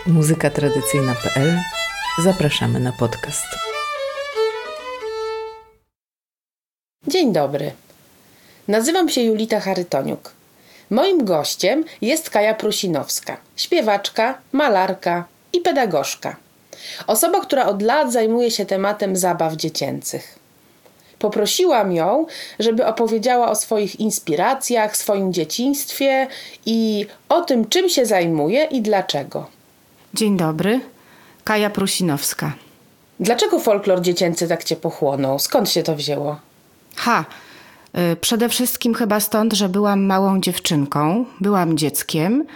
muzykatradycyjna.pl. Zapraszamy na podcast. Dzień dobry. Nazywam się Julita Charytoniuk. Moim gościem jest Kaja Prusinowska, śpiewaczka, malarka i pedagogzka. Osoba, która od lat zajmuje się tematem zabaw dziecięcych. Poprosiłam ją, żeby opowiedziała o swoich inspiracjach, swoim dzieciństwie i o tym, czym się zajmuje i dlaczego. Dzień dobry, Kaja Prusinowska. Dlaczego folklor dziecięcy tak cię pochłonął? Skąd się to wzięło? Przede wszystkim chyba stąd, że byłam małą dziewczynką, byłam dzieckiem,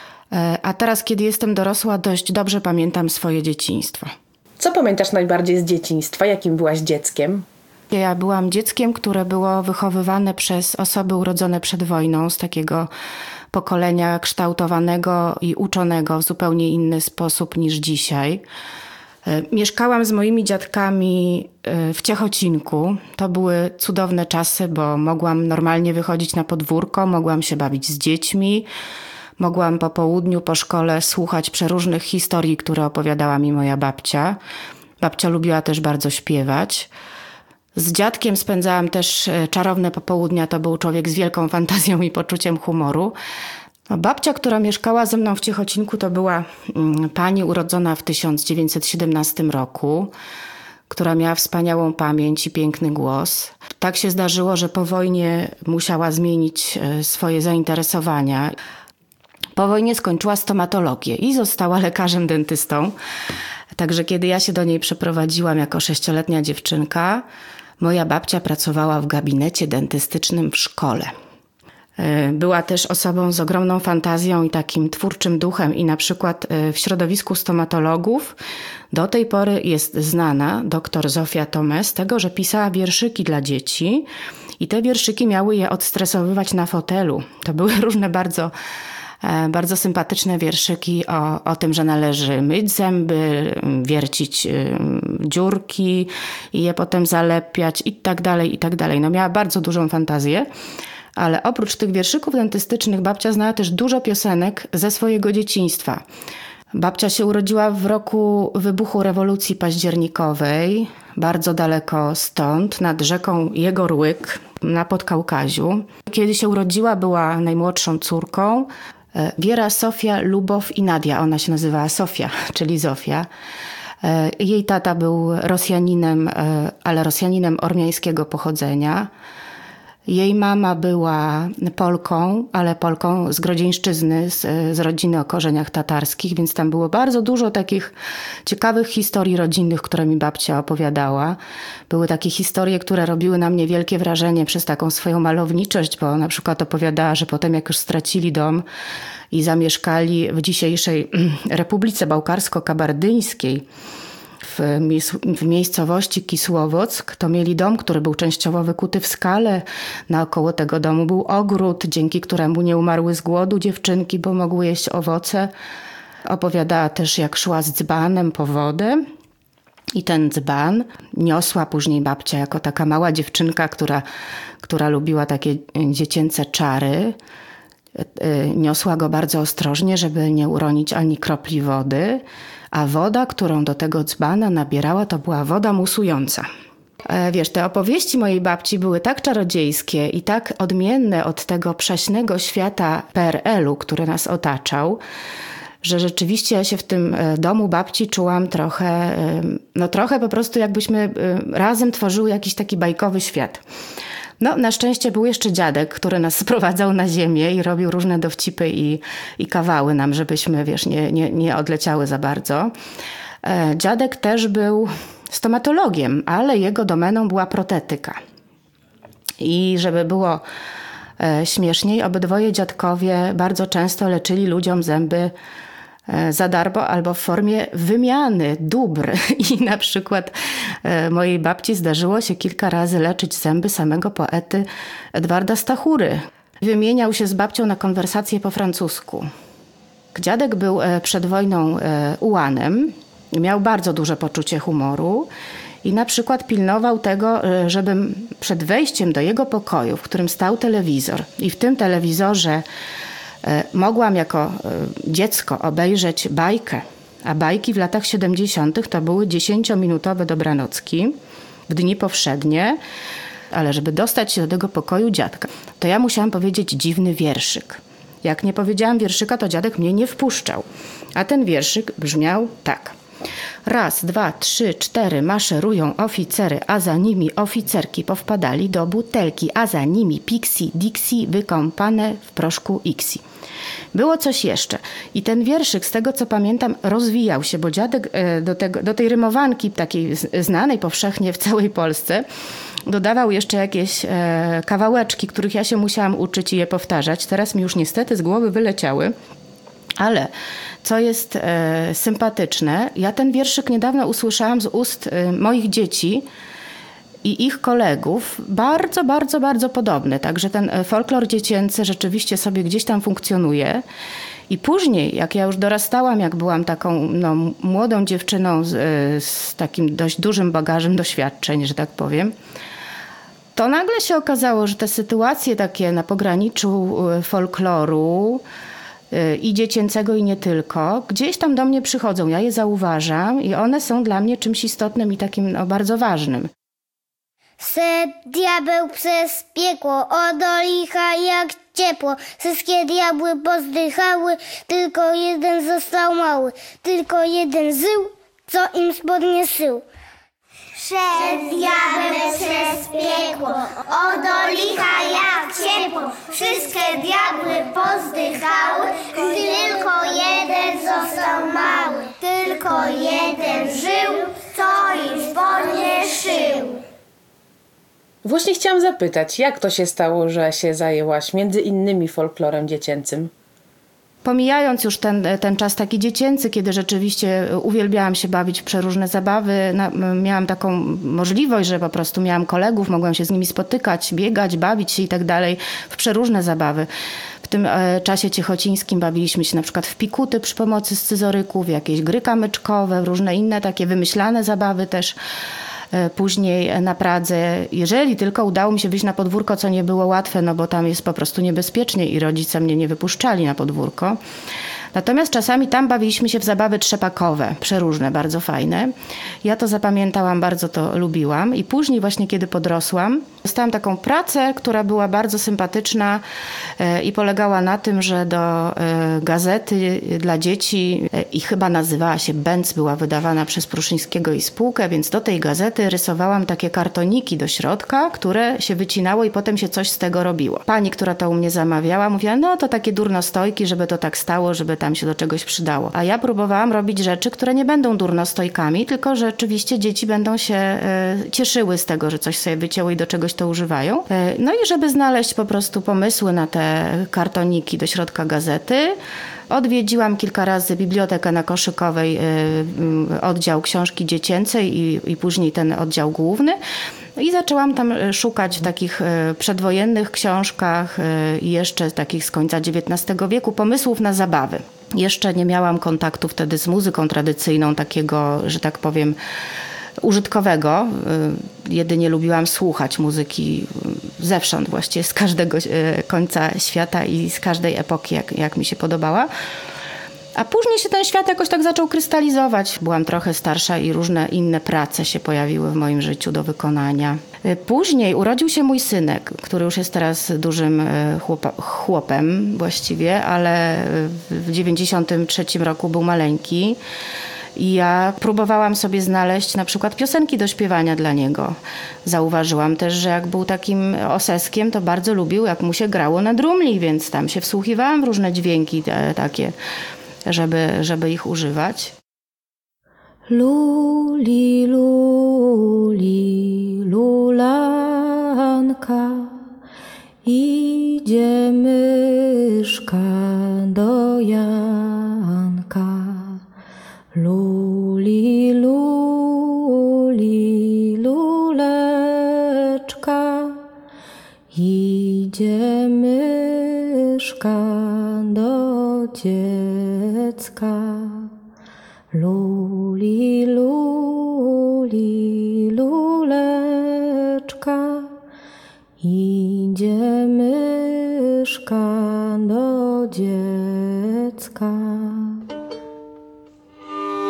a teraz, kiedy jestem dorosła, dość dobrze pamiętam swoje dzieciństwo. Co pamiętasz najbardziej z dzieciństwa? Jakim byłaś dzieckiem? Ja byłam dzieckiem, które było wychowywane przez osoby urodzone przed wojną, z takiego pokolenia kształtowanego i uczonego w zupełnie inny sposób niż dzisiaj. Mieszkałam z moimi dziadkami w Ciechocinku. To były cudowne czasy, bo mogłam normalnie wychodzić na podwórko, mogłam się bawić z dziećmi, mogłam po południu, po szkole słuchać przeróżnych historii, które opowiadała mi moja babcia. Babcia lubiła też bardzo śpiewać. Z dziadkiem spędzałam też czarowne popołudnia. To był człowiek z wielką fantazją i poczuciem humoru. Babcia, która mieszkała ze mną w Ciechocinku, to była pani urodzona w 1917 roku, która miała wspaniałą pamięć i piękny głos. Tak się zdarzyło, że po wojnie musiała zmienić swoje zainteresowania. Po wojnie skończyła stomatologię i została lekarzem dentystą. Także kiedy ja się do niej przeprowadziłam jako 6-letnia dziewczynka, moja babcia pracowała w gabinecie dentystycznym w szkole. Była też osobą z ogromną fantazją i takim twórczym duchem i na przykład w środowisku stomatologów do tej pory jest znana dr Zofia Tomé z tego, że pisała wierszyki dla dzieci i te wierszyki miały je odstresowywać na fotelu. To były różne bardzo sympatyczne wierszyki o tym, że należy myć zęby, wiercić dziurki i je potem zalepiać i tak dalej, i tak dalej. No miała bardzo dużą fantazję. Ale oprócz tych wierszyków dentystycznych babcia znała też dużo piosenek ze swojego dzieciństwa. Babcia się urodziła w roku wybuchu rewolucji październikowej, bardzo daleko stąd, nad rzeką Jegorłyk na Podkaukaziu. Kiedy się urodziła, była najmłodszą córką. Wiera, Sofia, Lubow i Nadia. Ona się nazywała Sofia, czyli Zofia. Jej tata był Rosjaninem, ale Rosjaninem ormiańskiego pochodzenia. Jej mama była Polką, ale Polką z Grodzieńszczyzny, z rodziny o korzeniach tatarskich, więc tam było bardzo dużo takich ciekawych historii rodzinnych, które mi babcia opowiadała. Były takie historie, które robiły na mnie wielkie wrażenie przez taką swoją malowniczość, bo na przykład opowiadała, że potem jak już stracili dom i zamieszkali w dzisiejszej Republice Bałkarsko-Kabardyńskiej, w miejscowości Kisłowock, to mieli dom, który był częściowo wykuty w skale. Naokoło tego domu był ogród, dzięki któremu nie umarły z głodu dziewczynki, bo mogły jeść owoce. Opowiadała też, jak szła z dzbanem po wodę. I ten dzban niosła później babcia jako taka mała dziewczynka, która lubiła takie dziecięce czary. Niosła go bardzo ostrożnie, żeby nie uronić ani kropli wody, a woda, którą do tego dzbana nabierała, to była woda musująca. Wiesz, te opowieści mojej babci były tak czarodziejskie i tak odmienne od tego przaśnego świata PRL-u, który nas otaczał, że rzeczywiście ja się w tym domu babci czułam trochę po prostu jakbyśmy razem tworzyły jakiś taki bajkowy świat. No, na szczęście był jeszcze dziadek, który nas sprowadzał na ziemię i robił różne dowcipy i kawały nam, żebyśmy, wiesz, nie odleciały za bardzo. Dziadek też był stomatologiem, ale jego domeną była protetyka. I żeby było śmieszniej, obydwoje dziadkowie bardzo często leczyli ludziom zęby za darmo albo w formie wymiany dóbr. I na przykład mojej babci zdarzyło się kilka razy leczyć zęby samego poety Edwarda Stachury. Wymieniał się z babcią na konwersację po francusku. Dziadek był przed wojną ułanem, miał bardzo duże poczucie humoru i na przykład pilnował tego, żebym przed wejściem do jego pokoju, w którym stał telewizor i w tym telewizorze mogłam jako dziecko obejrzeć bajkę A bajki w latach 70. to były 10-minutowe dobranocki w dni powszednie. Ale żeby dostać się do tego pokoju dziadka, to ja musiałam powiedzieć dziwny wierszyk. Jak nie powiedziałam wierszyka, to dziadek mnie nie wpuszczał. A ten wierszyk brzmiał tak. Raz, dwa, trzy, cztery maszerują oficery, a za nimi oficerki powpadali do butelki, a za nimi Pixie, Dixie wykąpane w proszku Ixi. Było coś jeszcze. I ten wierszyk, z tego co pamiętam, rozwijał się, bo dziadek do tej rymowanki takiej znanej powszechnie w całej Polsce dodawał jeszcze jakieś kawałeczki, których ja się musiałam uczyć i je powtarzać. Teraz mi już niestety z głowy wyleciały. Ale co jest sympatyczne, ja ten wierszyk niedawno usłyszałam z ust moich dzieci i ich kolegów, bardzo, bardzo, bardzo podobny. Także ten folklor dziecięcy rzeczywiście sobie gdzieś tam funkcjonuje. I później, jak ja już dorastałam, jak byłam taką młodą dziewczyną z takim dość dużym bagażem doświadczeń, że tak powiem, to nagle się okazało, że te sytuacje takie na pograniczu folkloru i dziecięcego i nie tylko, gdzieś tam do mnie przychodzą. Ja je zauważam i one są dla mnie czymś istotnym i takim bardzo ważnym. Szedł diabeł przez piekło, do licha jak ciepło. Wszystkie diabły pozdychały, tylko jeden został mały. Tylko jeden żył, co im spodnie szył. Szedł diabeł przez piekło, do licha jak ciepło. Wszystkie diabły pozdychały, tylko jeden został mały. Tylko jeden żył, co im spodnie szył. Właśnie chciałam zapytać, jak to się stało, że się zajęłaś między innymi folklorem dziecięcym? Pomijając już ten czas taki dziecięcy, kiedy rzeczywiście uwielbiałam się bawić w przeróżne zabawy, miałam taką możliwość, że po prostu miałam kolegów, mogłam się z nimi spotykać, biegać, bawić się i tak dalej w przeróżne zabawy. W tym czasie ciechocińskim bawiliśmy się na przykład w pikuty przy pomocy scyzoryków, jakieś gry kamyczkowe, różne inne takie wymyślane zabawy też. Później na Pradze, jeżeli tylko udało mi się wyjść na podwórko, co nie było łatwe, no bo tam jest po prostu niebezpiecznie i rodzice mnie nie wypuszczali na podwórko. Natomiast czasami tam bawiliśmy się w zabawy trzepakowe, przeróżne, bardzo fajne. Ja to zapamiętałam, bardzo to lubiłam i później właśnie, kiedy podrosłam, dostałam taką pracę, która była bardzo sympatyczna i polegała na tym, że do gazety dla dzieci i chyba nazywała się Benz, była wydawana przez Pruszyńskiego i spółkę, więc do tej gazety rysowałam takie kartoniki do środka, które się wycinało i potem się coś z tego robiło. Pani, która to u mnie zamawiała, mówiła, no to takie durnostojki, żeby to tak stało, żeby tam się do czegoś przydało. A ja próbowałam robić rzeczy, które nie będą durnostojkami, tylko że rzeczywiście dzieci będą się cieszyły z tego, że coś sobie wycięły i do czegoś to używają. No i żeby znaleźć po prostu pomysły na te kartoniki do środka gazety, odwiedziłam kilka razy bibliotekę na Koszykowej, oddział książki dziecięcej i później ten oddział główny. I zaczęłam tam szukać w takich przedwojennych książkach i jeszcze takich z końca XIX wieku pomysłów na zabawy. Jeszcze nie miałam kontaktu wtedy z muzyką tradycyjną, takiego, że tak powiem, użytkowego. Jedynie lubiłam słuchać muzyki zewsząd, właściwie z każdego końca świata i z każdej epoki, jak mi się podobała. A później się ten świat jakoś tak zaczął krystalizować. Byłam trochę starsza i różne inne prace się pojawiły w moim życiu do wykonania. Później urodził się mój synek, który już jest teraz dużym chłopem właściwie, ale w 93 roku był maleńki. I ja próbowałam sobie znaleźć na przykład piosenki do śpiewania dla niego. Zauważyłam też, że jak był takim oseskiem, to bardzo lubił, jak mu się grało na drumli, więc tam się wsłuchiwałam w różne dźwięki takie, żeby ich używać. Luli, luli, lulanka, idzie myszka do Janka. Luli, luli, luleczka, idzie myszka do dziecka. Luli, luli, luleczka, idzie myszka do dziecka.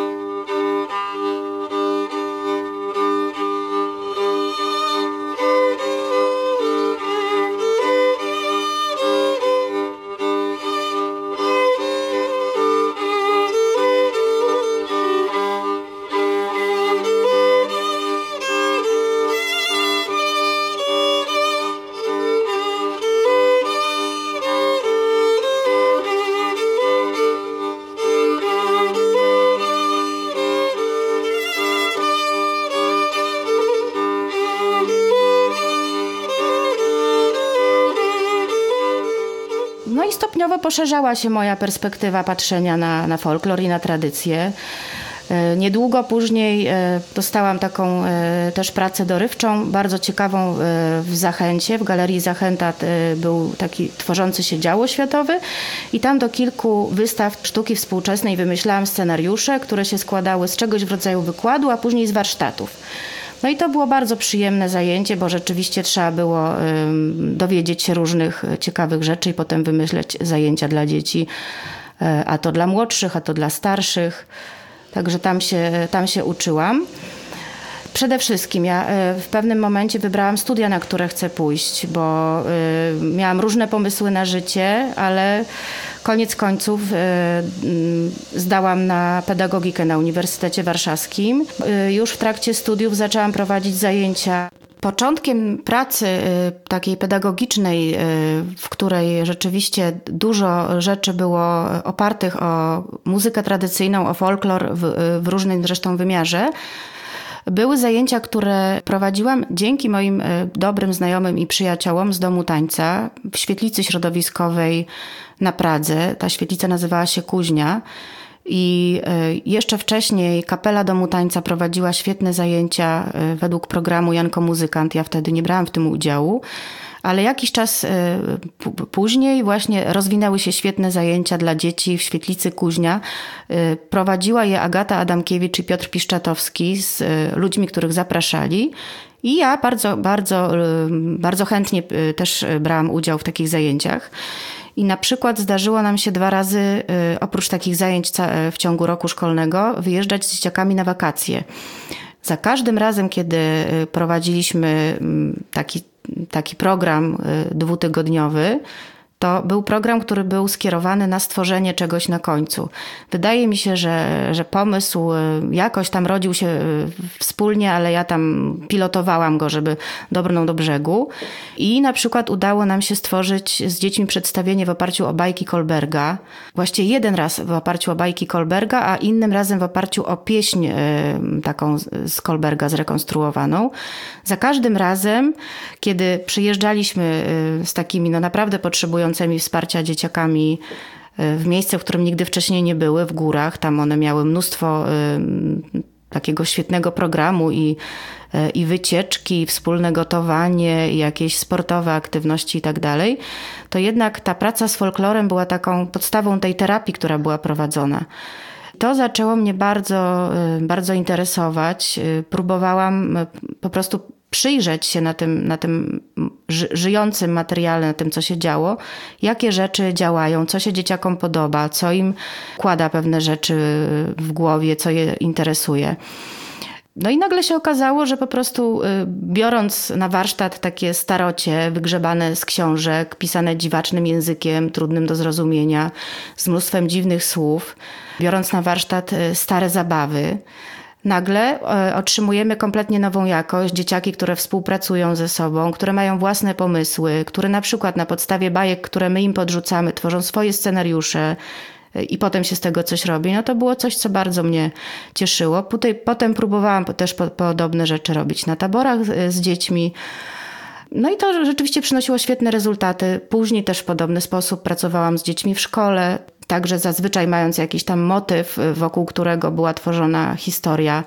stopniowo poszerzała się moja perspektywa patrzenia na folklor i na tradycję. Niedługo później dostałam taką też pracę dorywczą, bardzo ciekawą w Zachęcie. W Galerii Zachęta był taki tworzący się dział oświatowy i tam do kilku wystaw sztuki współczesnej wymyślałam scenariusze, które się składały z czegoś w rodzaju wykładu, a później z warsztatów. No i to było bardzo przyjemne zajęcie, bo rzeczywiście trzeba było dowiedzieć się różnych ciekawych rzeczy i potem wymyśleć zajęcia dla dzieci, a to dla młodszych, a to dla starszych. Także tam się uczyłam. Przede wszystkim ja w pewnym momencie wybrałam studia, na które chcę pójść, bo miałam różne pomysły na życie, ale koniec końców zdałam na pedagogikę na Uniwersytecie Warszawskim. Już w trakcie studiów zaczęłam prowadzić zajęcia. Początkiem pracy takiej pedagogicznej, w której rzeczywiście dużo rzeczy było opartych o muzykę tradycyjną, o folklor w różnym zresztą wymiarze, były zajęcia, które prowadziłam dzięki moim dobrym znajomym i przyjaciołom z Domu Tańca w świetlicy środowiskowej na Pradze. Ta świetlica nazywała się Kuźnia. I jeszcze wcześniej kapela Domu Tańca prowadziła świetne zajęcia według programu Janko Muzykant. Ja wtedy nie brałam w tym udziału, ale jakiś czas później właśnie rozwinęły się świetne zajęcia dla dzieci w świetlicy Kuźnia. Prowadziła je Agata Adamkiewicz i Piotr Piszczatowski z ludźmi, których zapraszali. I ja bardzo chętnie też brałam udział w takich zajęciach. I na przykład zdarzyło nam się 2 razy, oprócz takich zajęć w ciągu roku szkolnego, wyjeżdżać z dzieciakami na wakacje. Za każdym razem, kiedy prowadziliśmy taki program 2-tygodniowy, to był program, który był skierowany na stworzenie czegoś na końcu. Wydaje mi się, że pomysł jakoś tam rodził się wspólnie, ale ja tam pilotowałam go, żeby dobrnął do brzegu. I na przykład udało nam się stworzyć z dziećmi przedstawienie w oparciu o bajki Kolberga. Właściwie jeden raz w oparciu o bajki Kolberga, a innym razem w oparciu o pieśń taką z Kolberga zrekonstruowaną. Za każdym razem, kiedy przyjeżdżaliśmy z takimi naprawdę potrzebującymi wsparcia dzieciakami w miejsce, w którym nigdy wcześniej nie były, w górach. Tam one miały mnóstwo takiego świetnego programu i wycieczki, i wspólne gotowanie, i jakieś sportowe aktywności i tak dalej. To jednak ta praca z folklorem była taką podstawą tej terapii, która była prowadzona. To zaczęło mnie bardzo, bardzo interesować. Próbowałam po prostu przyjrzeć się na tym żyjącym materiale, na tym, co się działo, jakie rzeczy działają, co się dzieciakom podoba, co im kłada pewne rzeczy w głowie, co je interesuje. No i nagle się okazało, że po prostu biorąc na warsztat takie starocie wygrzebane z książek, pisane dziwacznym językiem, trudnym do zrozumienia, z mnóstwem dziwnych słów, biorąc na warsztat stare zabawy, nagle otrzymujemy kompletnie nową jakość. Dzieciaki, które współpracują ze sobą, które mają własne pomysły, które na przykład na podstawie bajek, które my im podrzucamy, tworzą swoje scenariusze i potem się z tego coś robi. No to było coś, co bardzo mnie cieszyło. Potem próbowałam też podobne rzeczy robić na taborach z dziećmi. No i to rzeczywiście przynosiło świetne rezultaty. Później też w podobny sposób pracowałam z dziećmi w szkole, także zazwyczaj mając jakiś tam motyw, wokół którego była tworzona historia.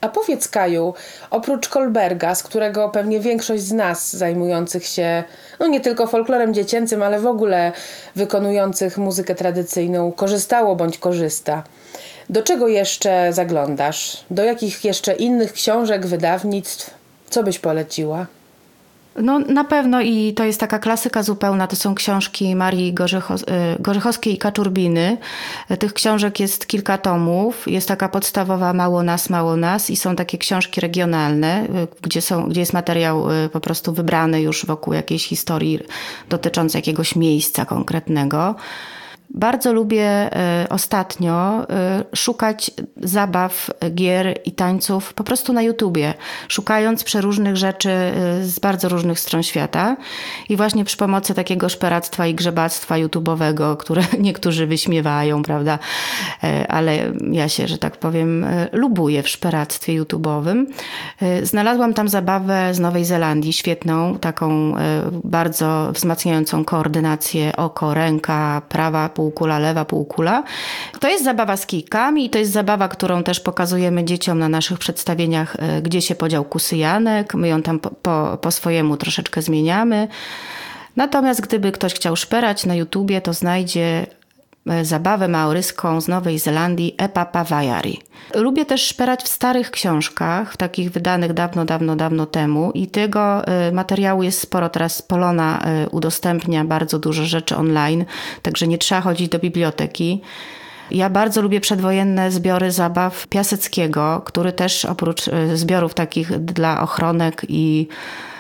A powiedz, Kaju, oprócz Kolberga, z którego pewnie większość z nas zajmujących się nie tylko folklorem dziecięcym, ale w ogóle wykonujących muzykę tradycyjną korzystało bądź korzysta, do czego jeszcze zaglądasz? Do jakich jeszcze innych książek, wydawnictw? Co byś poleciła? No na pewno i to jest taka klasyka zupełna, to są książki Marii Gorzechowskiej i Kaczurbiny. Tych książek jest kilka tomów, jest taka podstawowa Mało nas i są takie książki regionalne, gdzie jest materiał po prostu wybrany już wokół jakiejś historii dotyczącej jakiegoś miejsca konkretnego. Bardzo lubię ostatnio szukać zabaw, gier i tańców po prostu na YouTubie, szukając przeróżnych rzeczy z bardzo różnych stron świata i właśnie przy pomocy takiego szperactwa i grzebactwa YouTube'owego, które niektórzy wyśmiewają, prawda, ale ja się, że tak powiem, lubuję w szperactwie YouTube'owym. Znalazłam tam zabawę z Nowej Zelandii, świetną, taką bardzo wzmacniającą koordynację oko, ręka, prawa półkula, lewa półkula. To jest zabawa z kijkami i to jest zabawa, którą też pokazujemy dzieciom na naszych przedstawieniach, Gdzie się podział kusy Janek. My ją tam po swojemu troszeczkę zmieniamy. Natomiast gdyby ktoś chciał szperać na YouTubie, to znajdzie zabawę maoryską z Nowej Zelandii Epapa Vajari. Lubię też szperać w starych książkach, w takich wydanych dawno temu i tego materiału jest sporo. Teraz Polona udostępnia bardzo dużo rzeczy online, także nie trzeba chodzić do biblioteki. Ja bardzo lubię przedwojenne zbiory zabaw Piaseckiego, który też oprócz zbiorów takich dla ochronek i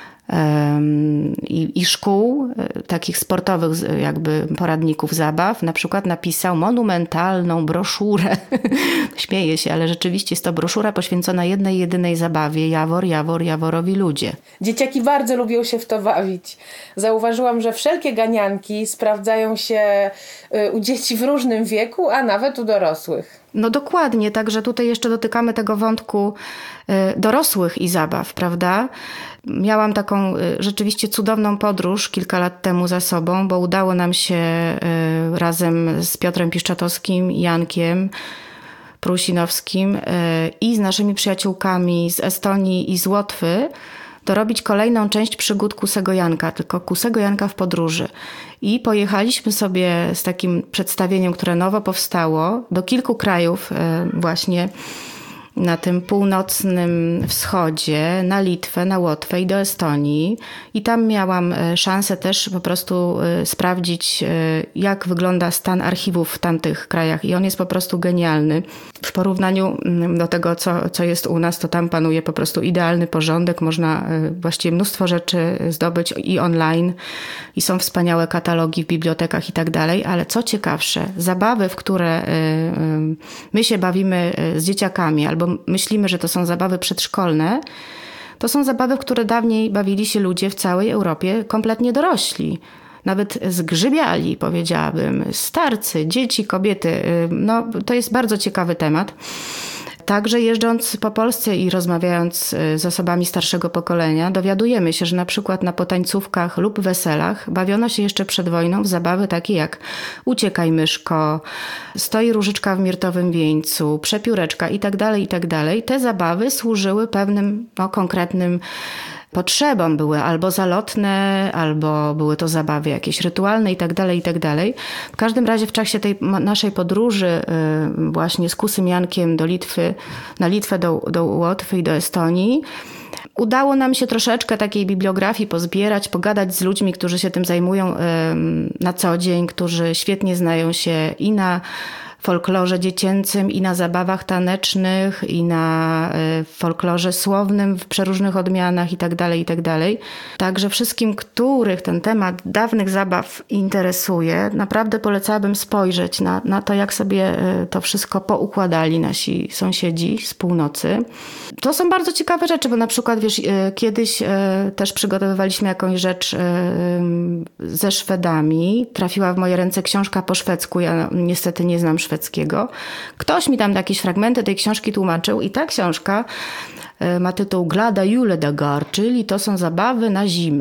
szkół, takich sportowych jakby poradników zabaw, na przykład napisał monumentalną broszurę. Śmieję się, ale rzeczywiście jest to broszura poświęcona jednej, jedynej zabawie. Jawor, Jaworowi ludzie. Dzieciaki bardzo lubią się w to bawić. Zauważyłam, że wszelkie ganianki sprawdzają się u dzieci w różnym wieku, a nawet u dorosłych. No dokładnie, także tutaj jeszcze dotykamy tego wątku dorosłych i zabaw, prawda? Miałam taką rzeczywiście cudowną podróż kilka lat temu za sobą, bo udało nam się razem z Piotrem Piszczatowskim i Jankiem Prusinowskim i z naszymi przyjaciółkami z Estonii i z Łotwy dorobić kolejną część przygód Kusego Janka, tylko Kusego Janka w podróży. I pojechaliśmy sobie z takim przedstawieniem, które nowo powstało, do kilku krajów właśnie na tym północnym wschodzie, na Litwę, na Łotwę i do Estonii. I tam miałam szansę też po prostu sprawdzić, jak wygląda stan archiwów w tamtych krajach. I on jest po prostu genialny. W porównaniu do tego, co jest u nas, to tam panuje po prostu idealny porządek. Można właściwie mnóstwo rzeczy zdobyć i online. I są wspaniałe katalogi w bibliotekach i tak dalej. Ale co ciekawsze, zabawy, w które my się bawimy z dzieciakami albo myślimy, że to są zabawy przedszkolne, to są zabawy, w które dawniej bawili się ludzie w całej Europie kompletnie dorośli. Nawet zgrzybiali, powiedziałabym, starcy, dzieci, kobiety. No, to jest bardzo ciekawy temat. Także jeżdżąc po Polsce i rozmawiając z osobami starszego pokolenia, dowiadujemy się, że na przykład na potańcówkach lub weselach bawiono się jeszcze przed wojną w zabawy takie jak Uciekaj myszko, Stoi różyczka w mirtowym wieńcu, Przepióreczka itd., itd. Te zabawy służyły pewnym konkretnym potrzebom, były albo zalotne, albo były to zabawy jakieś rytualne itd. W każdym razie w czasie tej naszej podróży właśnie z Kusym Jankiem do Litwy, na Litwę, do Łotwy i do Estonii, udało nam się troszeczkę takiej bibliografii pozbierać, pogadać z ludźmi, którzy się tym zajmują na co dzień, którzy świetnie znają się i na folklorze dziecięcym, i na zabawach tanecznych, i na folklorze słownym w przeróżnych odmianach itd. Także wszystkim, których ten temat dawnych zabaw interesuje, naprawdę polecałabym spojrzeć na to, jak sobie to wszystko poukładali nasi sąsiedzi z północy. To są bardzo ciekawe rzeczy, bo na przykład wiesz, kiedyś też przygotowywaliśmy jakąś rzecz ze Szwedami. Trafiła w moje ręce książka po szwedzku. Ja niestety nie znam szwedzkiego. Ktoś mi tam jakieś fragmenty tej książki tłumaczył i ta książka ma tytuł Glada juledagar, czyli to są zabawy na zimę.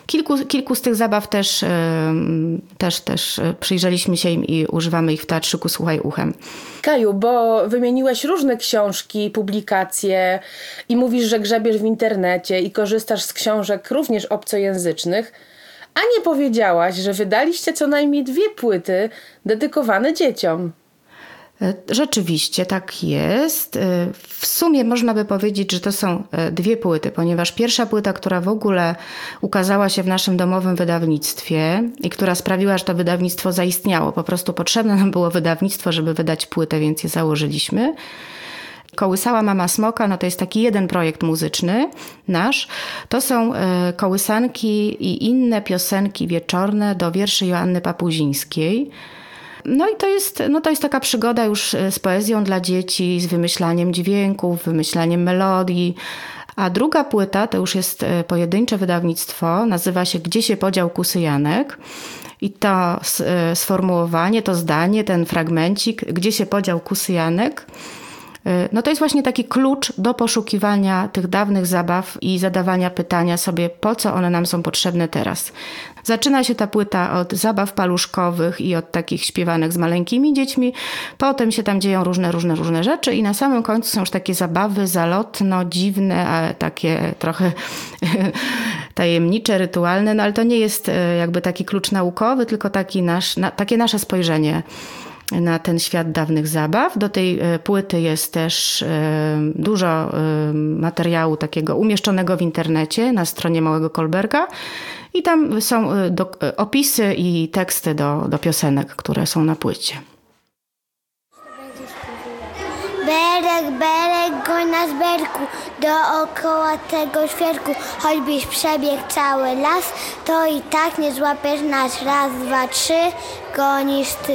Kilku z tych zabaw też przyjrzeliśmy się im i używamy ich w Teatrzyku Słuchaj Uchem. Kaju, bo wymieniłeś różne książki, publikacje i mówisz, że grzebiesz w internecie i korzystasz z książek również obcojęzycznych, a nie powiedziałaś, że wydaliście co najmniej 2 płyty dedykowane dzieciom. Rzeczywiście tak jest. W sumie można by powiedzieć, że to są 2 płyty, ponieważ pierwsza płyta, która w ogóle ukazała się w naszym domowym wydawnictwie i która sprawiła, że to wydawnictwo zaistniało. Po prostu potrzebne nam było wydawnictwo, żeby wydać płytę, więc je założyliśmy. Kołysała Mama Smoka, no to jest taki jeden projekt muzyczny nasz. To są kołysanki i inne piosenki wieczorne do wierszy Joanny Papuzińskiej. No i to jest taka przygoda już z poezją dla dzieci, z wymyślaniem dźwięków, wymyślaniem melodii. A druga płyta to już jest pojedyncze wydawnictwo, nazywa się Gdzie się podział Kusy Janek. I to sformułowanie, to zdanie, ten fragmencik, Gdzie się podział Kusy Janek, no to jest właśnie taki klucz do poszukiwania tych dawnych zabaw i zadawania pytania sobie, po co one nam są potrzebne teraz. Zaczyna się ta płyta od zabaw paluszkowych i od takich śpiewanek z maleńkimi dziećmi. Potem się tam dzieją różne rzeczy i na samym końcu są już takie zabawy zalotno, dziwne, ale takie trochę tajemnicze, rytualne. No ale to nie jest jakby taki klucz naukowy, tylko takie nasze spojrzenie na ten świat dawnych zabaw. Do tej płyty jest też dużo materiału takiego umieszczonego w internecie na stronie Małego Kolberga i tam są opisy i teksty do piosenek, które są na płycie. Berek, goń na zberku, dookoła tego świerku. Choćbyś przebiegł cały las, to i tak nie złapiesz nas. 1, 2, 3, gonisz ty.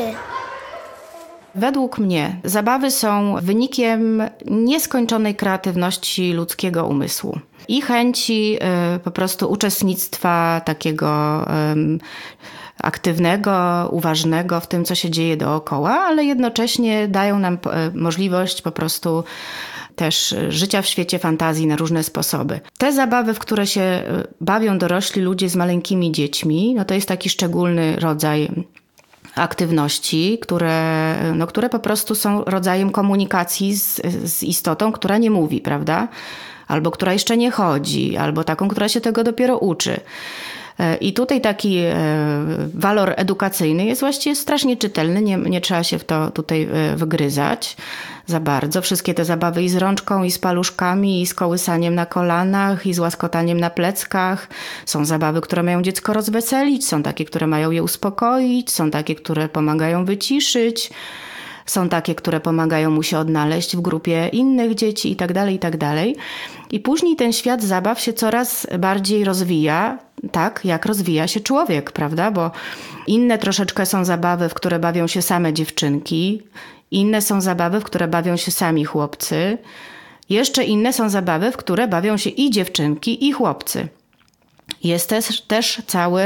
Według mnie zabawy są wynikiem nieskończonej kreatywności ludzkiego umysłu i chęci po prostu uczestnictwa takiego aktywnego, uważnego w tym, co się dzieje dookoła, ale jednocześnie dają nam możliwość po prostu też życia w świecie fantazji na różne sposoby. Te zabawy, w które się bawią dorośli ludzie z maleńkimi dziećmi, no to jest taki szczególny rodzaj aktywności, które po prostu są rodzajem komunikacji z istotą, która nie mówi, prawda? Albo która jeszcze nie chodzi, albo taką, która się tego dopiero uczy. I tutaj taki walor edukacyjny jest właściwie strasznie czytelny, nie trzeba się w to tutaj wygryzać za bardzo. Wszystkie te zabawy i z rączką, i z paluszkami, i z kołysaniem na kolanach, i z łaskotaniem na pleckach. Są zabawy, które mają dziecko rozweselić, są takie, które mają je uspokoić, są takie, które pomagają wyciszyć, są takie, które pomagają mu się odnaleźć w grupie innych dzieci i tak dalej, i tak dalej. I później ten świat zabaw się coraz bardziej rozwija, tak jak rozwija się człowiek, prawda? Bo inne troszeczkę są zabawy, w które bawią się same dziewczynki, inne są zabawy, w które bawią się sami chłopcy, jeszcze inne są zabawy, w które bawią się i dziewczynki, i chłopcy. Jest też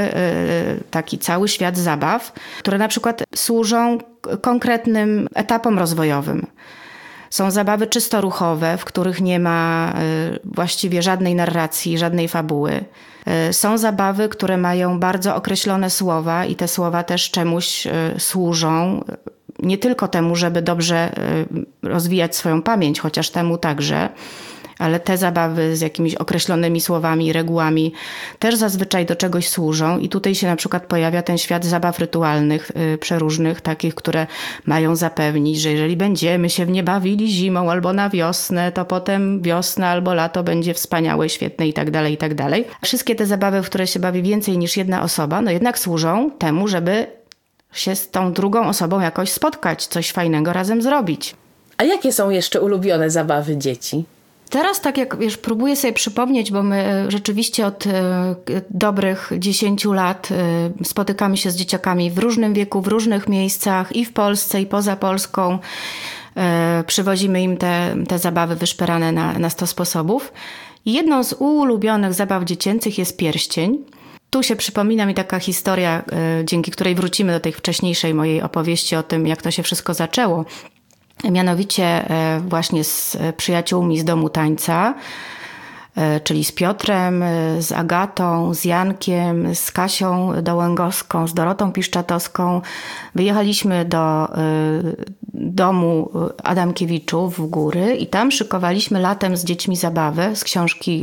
cały świat zabaw, które na przykład służą konkretnym etapom rozwojowym. Są zabawy czysto ruchowe, w których nie ma właściwie żadnej narracji, żadnej fabuły. Są zabawy, które mają bardzo określone słowa i te słowa też czemuś służą. Nie tylko temu, żeby dobrze rozwijać swoją pamięć, chociaż temu także, ale te zabawy z jakimiś określonymi słowami i regułami też zazwyczaj do czegoś służą i tutaj się na przykład pojawia ten świat zabaw rytualnych, przeróżnych, takich, które mają zapewnić, że jeżeli będziemy się w nie bawili zimą albo na wiosnę, to potem wiosna albo lato będzie wspaniałe, świetne i tak dalej, i tak dalej. Wszystkie te zabawy, w które się bawi więcej niż jedna osoba, no jednak służą temu, żeby się z tą drugą osobą jakoś spotkać, coś fajnego razem zrobić. A jakie są jeszcze ulubione zabawy dzieci? Teraz tak jak próbuję sobie przypomnieć, bo my rzeczywiście od dobrych 10 lat spotykamy się z dzieciakami w różnym wieku, w różnych miejscach i w Polsce i poza Polską. Przywozimy im te zabawy wyszperane na 100 sposobów. I jedną z ulubionych zabaw dziecięcych jest pierścień. Tu się przypomina mi taka historia, dzięki której wrócimy do tej wcześniejszej mojej opowieści o tym, jak to się wszystko zaczęło. Mianowicie właśnie z przyjaciółmi z domu tańca czyli z Piotrem, z Agatą, z Jankiem, z Kasią Dołęgowską, z Dorotą Piszczatowską. Wyjechaliśmy do domu Adamkiewiczów w góry i tam szykowaliśmy latem z dziećmi zabawę z książki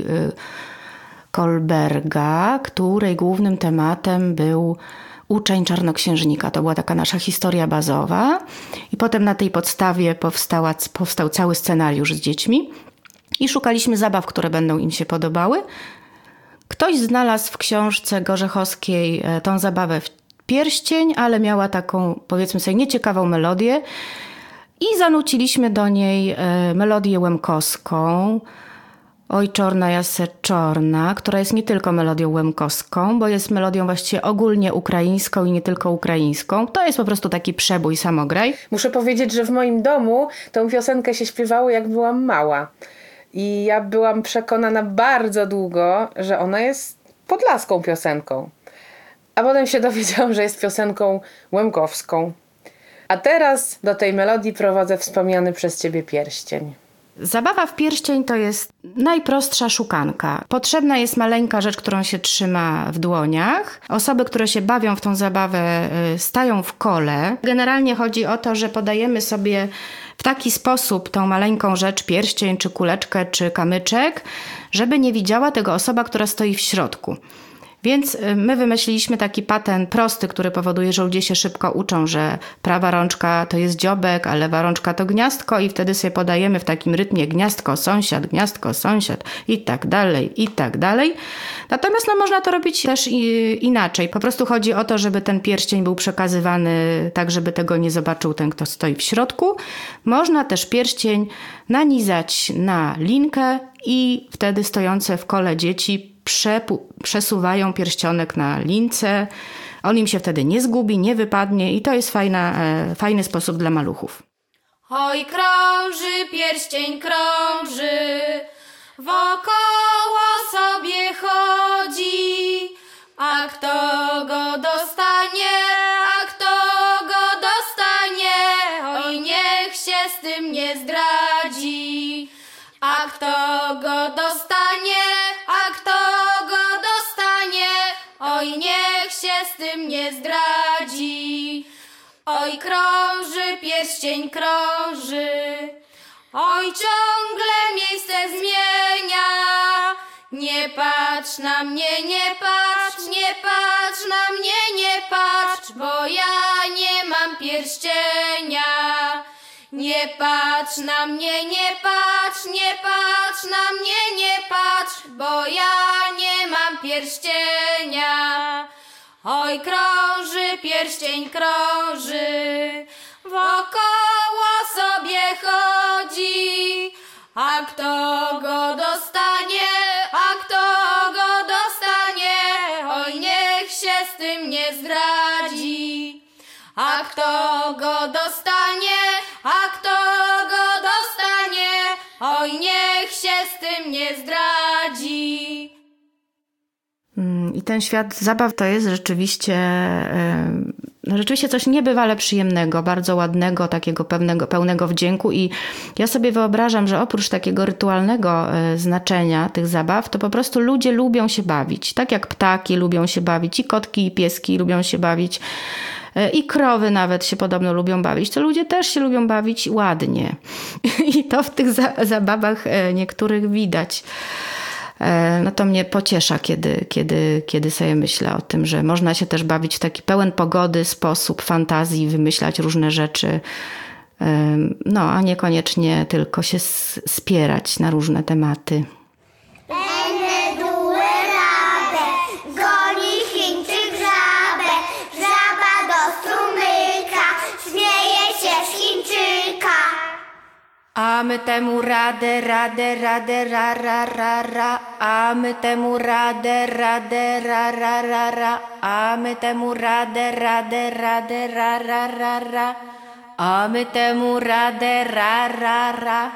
Kolberga, której głównym tematem był Uczeń Czarnoksiężnika. To była taka nasza historia bazowa i potem na tej podstawie powstał cały scenariusz z dziećmi i szukaliśmy zabaw, które będą im się podobały. Ktoś znalazł w książce Gorzechowskiej tą zabawę w Pierścień, ale miała taką, powiedzmy sobie, nieciekawą melodię i zanuciliśmy do niej melodię łemkowską. Oj, czorna jase czorna, która jest nie tylko melodią łemkowską, bo jest melodią właściwie ogólnie ukraińską i nie tylko ukraińską. To jest po prostu taki przebój, samograj. Muszę powiedzieć, że w moim domu tą piosenkę się śpiewało, jak byłam mała. I ja byłam przekonana bardzo długo, że ona jest podlaską piosenką. A potem się dowiedziałam, że jest piosenką łemkowską. A teraz do tej melodii prowadzę wspomniany przez ciebie pierścień. Zabawa w pierścień to jest najprostsza szukanka. Potrzebna jest maleńka rzecz, którą się trzyma w dłoniach. Osoby, które się bawią w tą zabawę, stają w kole. Generalnie chodzi o to, że podajemy sobie w taki sposób tą maleńką rzecz, pierścień, czy kuleczkę, czy kamyczek, żeby nie widziała tego osoba, która stoi w środku. Więc my wymyśliliśmy taki patent prosty, który powoduje, że ludzie się szybko uczą, że prawa rączka to jest dziobek, a lewa rączka to gniazdko i wtedy sobie podajemy w takim rytmie gniazdko, sąsiad i tak dalej, i tak dalej. Natomiast można to robić też inaczej. Po prostu chodzi o to, żeby ten pierścień był przekazywany tak, żeby tego nie zobaczył ten, kto stoi w środku. Można też pierścień nanizać na linkę i wtedy stojące w kole dzieci przesuwają pierścionek na lince. On im się wtedy nie zgubi, nie wypadnie i to jest fajny sposób dla maluchów. Oj, krąży, pierścień krąży, wokoło sobie chodzi, a kto go dostanie, a kto go dostanie, oj, niech się z tym nie zdradzi. A kto go dostanie, a kto go dostanie, oj, niech się z tym nie zdradzi. Oj, krąży, pierścień krąży, oj, ciągle miejsce zmienia. Nie patrz na mnie, nie patrz, nie patrz na mnie, nie patrz, bo ja nie mam pierścienia. Nie patrz na mnie, nie patrz, nie patrz na mnie, nie patrz, bo ja nie mam pierścienia. Oj, krąży, pierścień krąży, wokoło sobie chodzi, a kto go dostanie, a kto go dostanie, oj, niech się z tym nie zdradzi. A kto go dostanie, a kto go dostanie, oj, niech się z tym nie zdradzi. I ten świat zabaw to jest rzeczywiście coś niebywale przyjemnego, bardzo ładnego, takiego pełnego wdzięku i ja sobie wyobrażam, że oprócz takiego rytualnego znaczenia tych zabaw, to po prostu ludzie lubią się bawić. Tak jak ptaki lubią się bawić, i kotki, i pieski lubią się bawić, i krowy nawet się podobno lubią bawić, to ludzie też się lubią bawić ładnie. I to w tych zabawach niektórych widać. No to mnie pociesza, kiedy sobie myślę o tym, że można się też bawić w taki pełen pogody sposób, fantazji, wymyślać różne rzeczy, no a niekoniecznie tylko się spierać na różne tematy. A my temu radę, ra, ra, ra. A my temu radę, ra, ra. A my temu radę, ra, ra. A my temu radę, ra.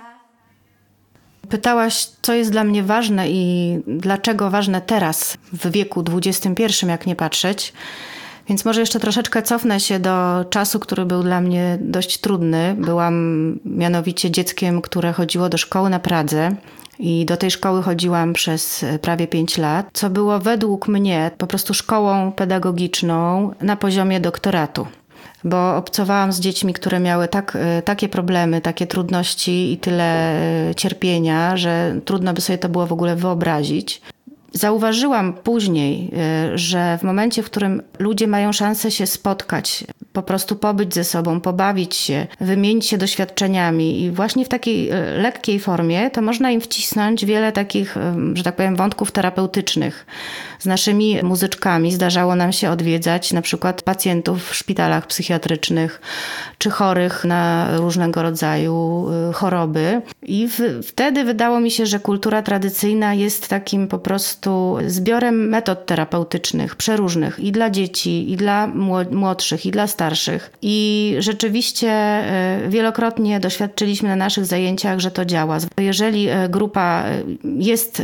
Pytałaś, co jest dla mnie ważne i dlaczego ważne teraz, w wieku XXI, jak nie patrzeć. Więc może jeszcze troszeczkę cofnę się do czasu, który był dla mnie dość trudny. Byłam mianowicie dzieckiem, które chodziło do szkoły na Pradze I do tej szkoły chodziłam przez prawie 5 lat, co było według mnie po prostu szkołą pedagogiczną na poziomie doktoratu. Bo obcowałam z dziećmi, które miały takie problemy, takie trudności i tyle cierpienia, że trudno by sobie to było w ogóle wyobrazić. Zauważyłam później, że w momencie, w którym ludzie mają szansę się spotkać, po prostu pobyć ze sobą, pobawić się, wymienić się doświadczeniami i właśnie w takiej lekkiej formie, to można im wcisnąć wiele takich, że tak powiem, wątków terapeutycznych. Z naszymi muzyczkami zdarzało nam się odwiedzać na przykład pacjentów w szpitalach psychiatrycznych czy chorych na różnego rodzaju choroby. I wtedy wydało mi się, że kultura tradycyjna jest takim po prostu zbiorem metod terapeutycznych, przeróżnych i dla dzieci, i dla młodszych, i dla starszych. I rzeczywiście wielokrotnie doświadczyliśmy na naszych zajęciach, że to działa. Jeżeli grupa jest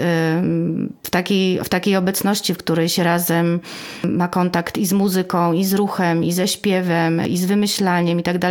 w takiej obecności, w której się razem ma kontakt i z muzyką, i z ruchem, i ze śpiewem, i z wymyślaniem itd.,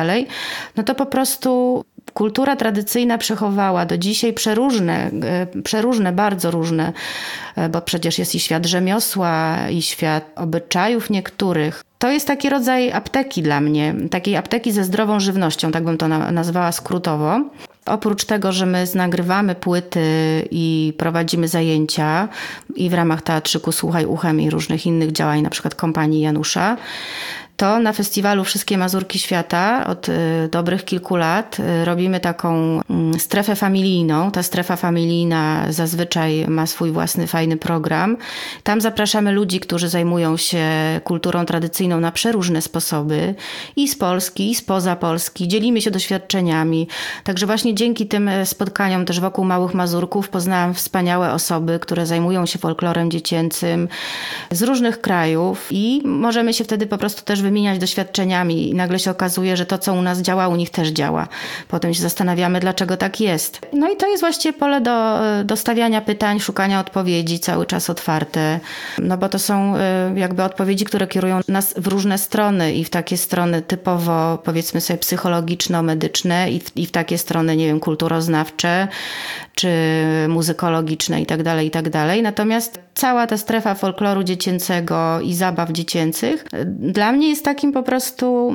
no to po prostu kultura tradycyjna przechowała do dzisiaj przeróżne, bardzo różne, bo przecież jest i świat rzemiosła, i świat obyczajów niektórych. To jest taki rodzaj apteki dla mnie, takiej apteki ze zdrową żywnością, tak bym to nazwała skrótowo. Oprócz tego, że my nagrywamy płyty i prowadzimy zajęcia i w ramach teatrzyku Słuchaj Uchem i różnych innych działań, na przykład kompanii Janusza, to na festiwalu Wszystkie Mazurki Świata od dobrych kilku lat robimy taką strefę familijną. Ta strefa familijna zazwyczaj ma swój własny fajny program. Tam zapraszamy ludzi, którzy zajmują się kulturą tradycyjną na przeróżne sposoby i z Polski, i spoza Polski. Dzielimy się doświadczeniami. Także właśnie dzięki tym spotkaniom też wokół Małych Mazurków poznałam wspaniałe osoby, które zajmują się folklorem dziecięcym z różnych krajów i możemy się wtedy po prostu też wymieniać doświadczeniami i nagle się okazuje, że to, co u nas działa, u nich też działa. Potem się zastanawiamy, dlaczego tak jest. No i to jest właściwie pole do stawiania pytań, szukania odpowiedzi, cały czas otwarte. No bo to są jakby odpowiedzi, które kierują nas w różne strony i w takie strony typowo, powiedzmy sobie, psychologiczno-medyczne i w takie strony, nie wiem, kulturoznawcze czy muzykologiczne itd., itd. Natomiast cała ta strefa folkloru dziecięcego i zabaw dziecięcych dla mnie jest takim po prostu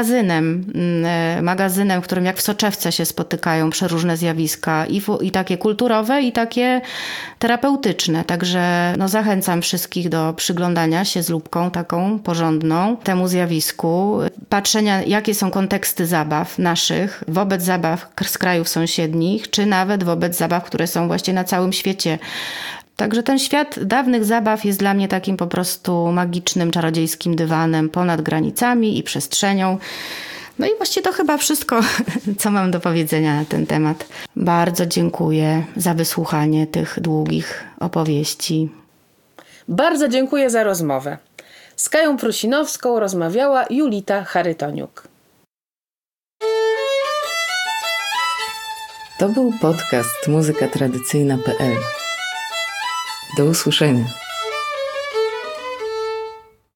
magazynem, w którym jak w soczewce się spotykają przeróżne zjawiska i takie kulturowe, i takie terapeutyczne. Także no, zachęcam wszystkich do przyglądania się z lupką taką porządną temu zjawisku, patrzenia, jakie są konteksty zabaw naszych wobec zabaw z krajów sąsiednich, czy nawet wobec zabaw, które są właśnie na całym świecie. Także ten świat dawnych zabaw jest dla mnie takim po prostu magicznym, czarodziejskim dywanem ponad granicami i przestrzenią. No i właściwie to chyba wszystko, co mam do powiedzenia na ten temat. Bardzo dziękuję za wysłuchanie tych długich opowieści. Bardzo dziękuję za rozmowę. Z Kają Prusinowską rozmawiała Julita Charytoniuk. To był podcast muzykatradycyjna.pl. Do usłyszenia.